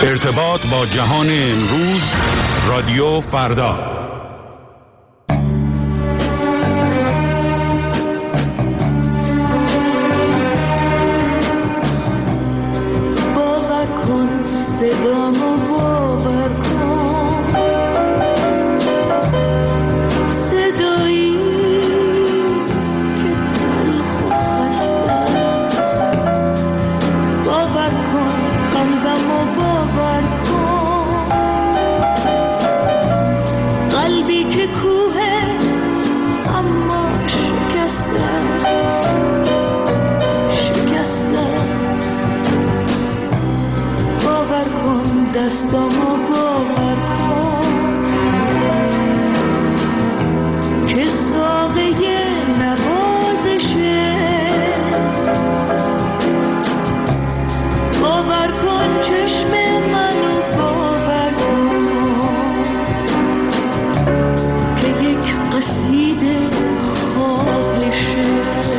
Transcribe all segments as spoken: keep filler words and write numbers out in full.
ارتباط با جهان امروز، رادیو فردا. باور کن صدامو، باور کن صدایی که تلخ و خسته است. باور کن قلبمو، باور کن قلبی که کوه اما شکسته است، شکسته است. باور کن دستامو، باور کن که ساقه نوازشه. باور کن چشم منو، باور کن که یک قصیده خواهشه.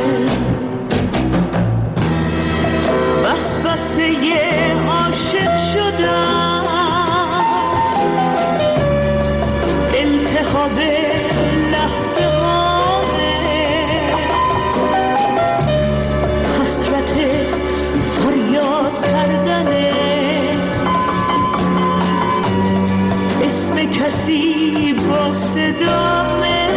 وسوسه عاشق شدم، التهاب لحظه هامه، حسرت فریاد کردنه، اسم کسی با صدامه،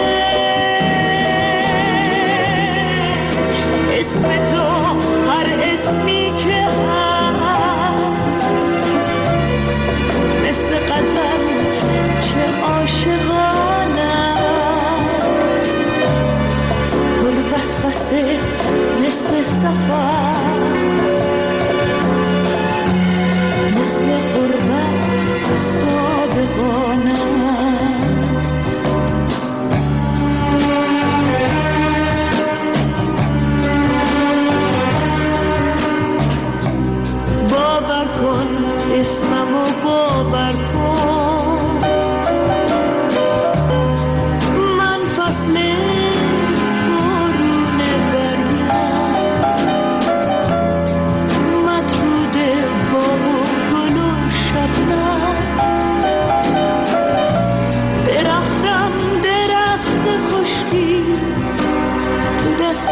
اسم تو هر اسمی که هست، مثل غزل چه عاشقانه است، پر وسوسه مثل سفر، مثل غربت صادقانه است. باور کن اسممو، باور کن من فصل بارون برگم، مطرود باغ و گل و شبنم، درختم درخت خشکی تو دست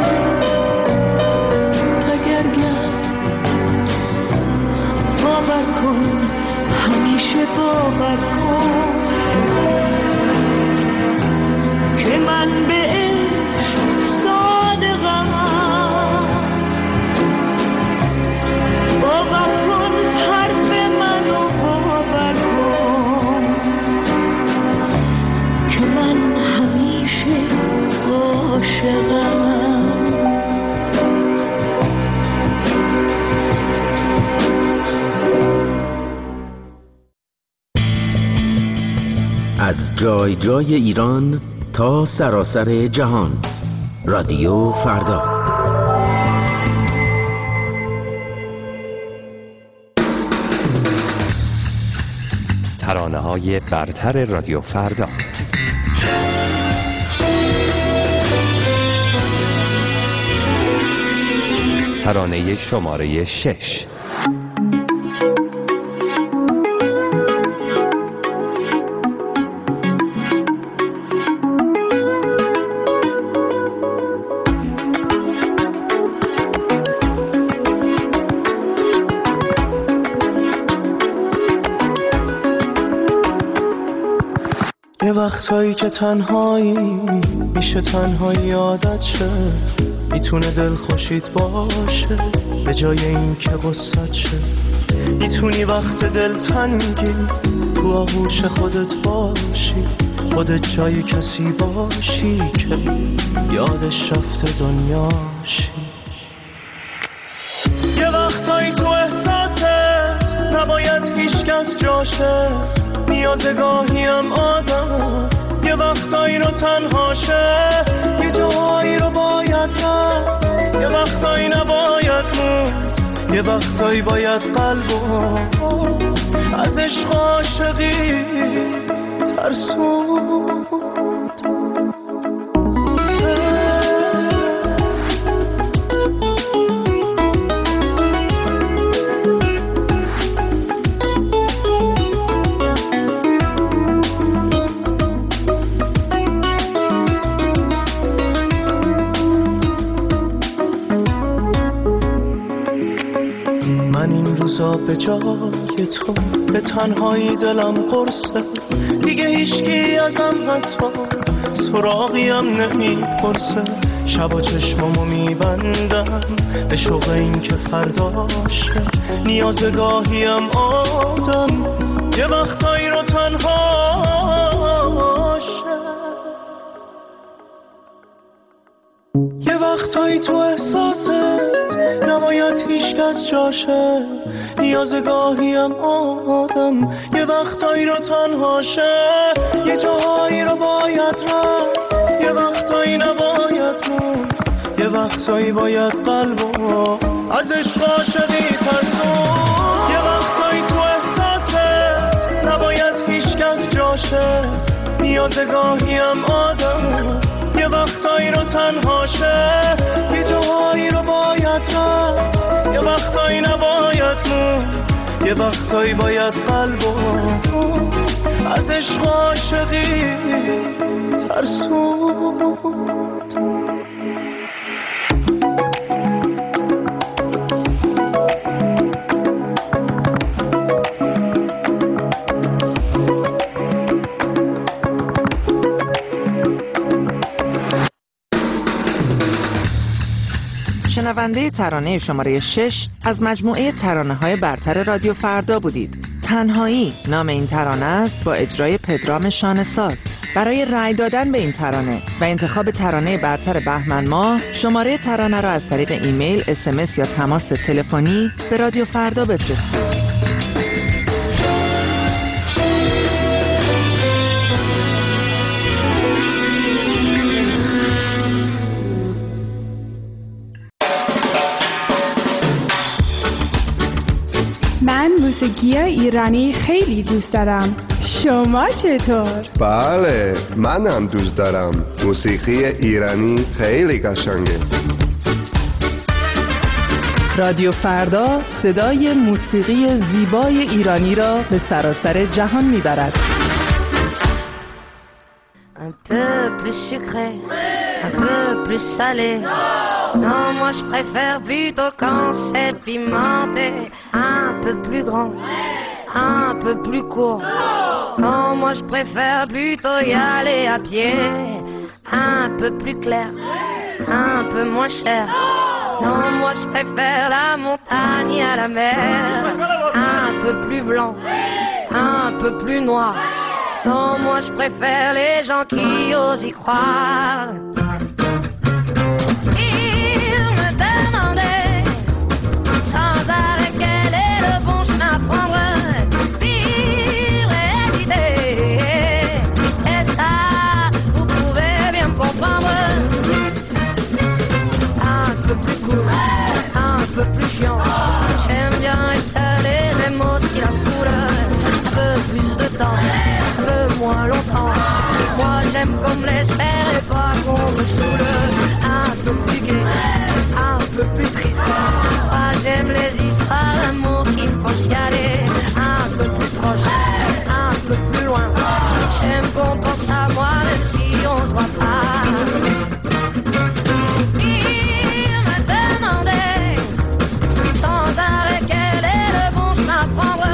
تگرگم. باور کن همیشه، باور کن که من به عشق صادقم. باور کن حرف منو، باور کن که من همیشه عاشقم. از جای جای ایران تا سراسر جهان، رادیو فردا. ترانه‌های برتر رادیو فردا. ترانه شماره شش. یه وقتایی که تنهایی میشه، تنهایی عادت شه، میتونه دل خوشید باشه به جای این که غصت شه. میتونی وقت دل تنگی تو آغوش خودت باشی، خودت جای کسی باشی که یادش رفته دنیاشی. یه وقتایی تو احساست نباید هیچکس جاشه، نیازگاهی هم آدم یه وقتایی رو تنهاشه، یه جایی رو باید رفت، یه وقتایی نباید موند، یه وقتایی باید قلبو از عشق عاشقی ترسوند. روزا به جای تو به تنهایی دلم قرصه، دیگه هیچکی ازم حتی سراغیم نمیپرسه. شبا چشمامو میبندم به شوق این که فرداشه، نیازگاهیم آدم یه وقتایی رو تنهاشه. یه وقتایی تو احساست نباید هیچ کس جاشه، نیازگاهیم آدم یه وقتایی رو تنهاشه. یه جاهایی رو باید رفت، یه وقتایی نباید موند، یه وقتایی باید قلبو از عشق عاشقی ترسون. یه وقتایی تو احساست نباید هیچ کس جاشه، نیازگاهیم آدم یه وقتایی رو تنهاشه. یه جاهایی رو باید رفت، یه وقتایی نباید موند، یه وقتایی باید قلبو از عشق عاشقی ترسوند. شنونده ترانه شماره شش از مجموعه ترانه‌های برتر رادیو فردا بودید. تنهایی نام این ترانه است با اجرای پدرام شانه‌ساز. برای رأی دادن به این ترانه و انتخاب ترانه برتر بهمن ماه شماره ترانه را از طریق ایمیل، اس ام اس یا تماس تلفنی به رادیو فردا بفرستید. من موسیقی ایرانی خیلی دوست دارم. شما چطور؟ بله، من هم دوست دارم. موسیقی ایرانی خیلی قشنگه. رادیو فردا صدای موسیقی زیبای ایرانی را به سراسر جهان میبرد. Un peu plus sucré, un peu plus salé. Non, moi je préfère plutôt quand c'est pimenté. Un peu plus grand, un peu plus court. Non, moi je préfère plutôt y aller à pied. Un peu plus clair, un peu moins cher. Non, moi je préfère la montagne à la mer. Un peu plus blanc, un peu plus noir. Non, moi je préfère les gens qui osent y croire. Ils me demandaient sans arrêt quel est le bon chemin à prendre. Vivre et hésiter, et ça, vous pouvez bien me comprendre. Un peu plus cool, un peu plus chiant. J'aime bien être seul et même aussi la foule. Un peu plus de temps, moins longtemps. Moi j'aime qu'on me laisse faire et pas qu'on me saoule. Un peu plus gai, un peu plus triste. Moi j'aime les histoires d'amour qui me font chialer. Un peu plus proche, un peu plus loin. J'aime qu'on pense à moi même si on se voit pas. Il me demandait sans arrêt quel est le bon chemin à prendre.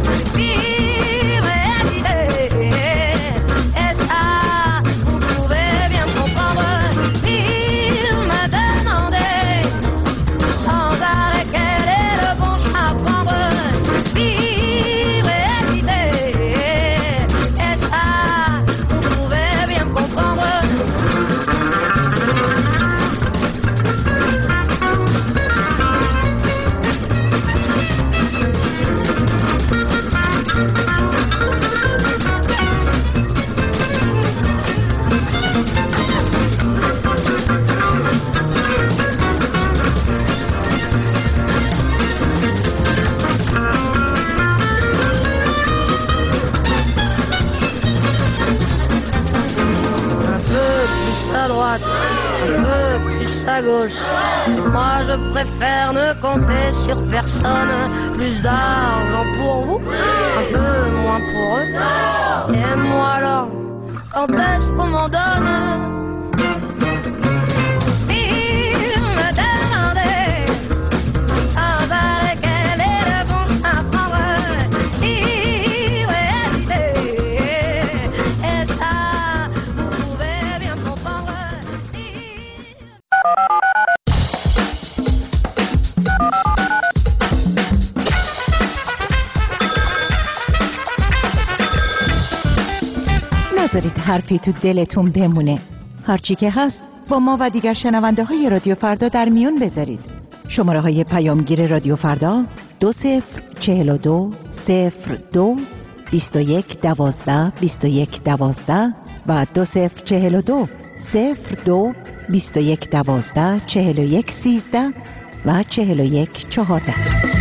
Gauche. Moi je préfère ne compter sur personne. Plus d'argent pour vous, un peu moins pour eux. Et moi alors, quand est-ce qu'on m'en donne? Il me demandait sans arrêt quel est le bon نذارید حرفی تو دلتون بمونه. هرچی که هست با ما و دیگر شنونده های رادیو فردا در میون بذارید. شماره های پیامگیر رادیو فردا دو صفر چهل و دو صفر دو بیست و یک دوازده بیست و یک دوازده و دو صفر چهل و دو صفر دو بیست و یک دوازده چهل و یک سیزده و چهل و یک چهارده.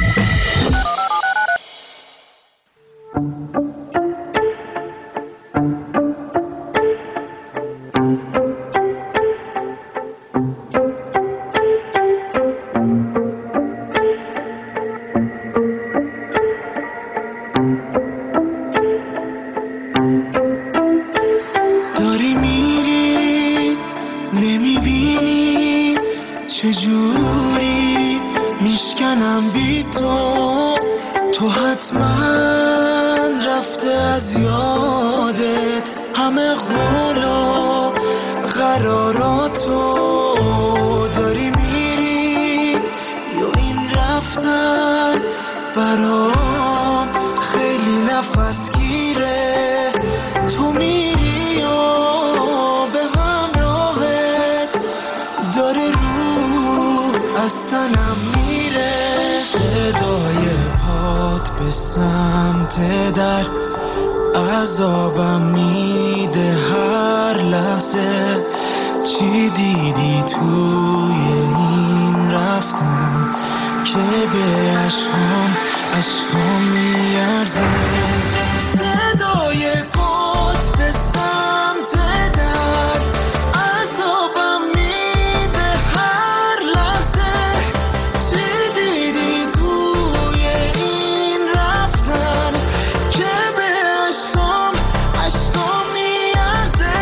چجوری میشکنم بی تو، تو حتما رفته از یادت همه قول و قراراتو. داری میری یا این رفتن برام خیلی نفس گیره. تو میری یا به همراهت داره از تنم میره. صدای پات به سمت در عذابم میده هر لحظه. چی دیدی توی این رفتن که به عشقام عشقام میارزه. صدای پات به سمت در عذابم میده هر لحظه. چی دیدی توی این رفتن که به عشقام عشقام میارزه.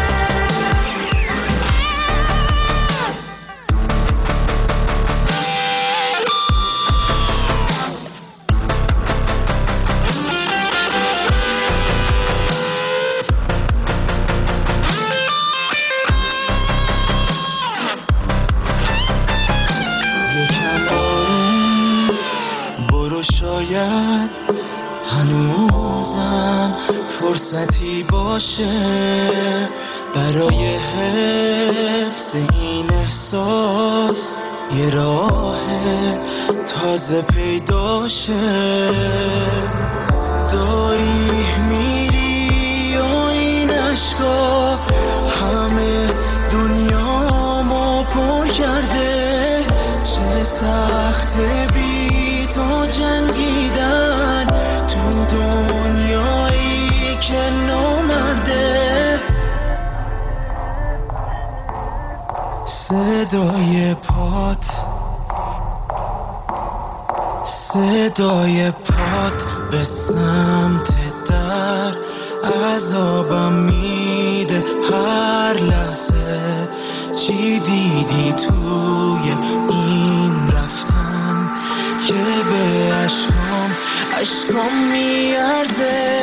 شاید هنوزم فرصتی باشه برای حفظ این احساس، یه راه تازه پیدا شه. داری میری و این عشقا همه دنیامو پر کرده. چه سخته بی تو جنگیدن تو دنیایی که نامرده. صدای پات صدای پات به سمت در عذابم میده هر لحظه. چی دیدی توی این رفتن که به عشقام عشقام میارزه.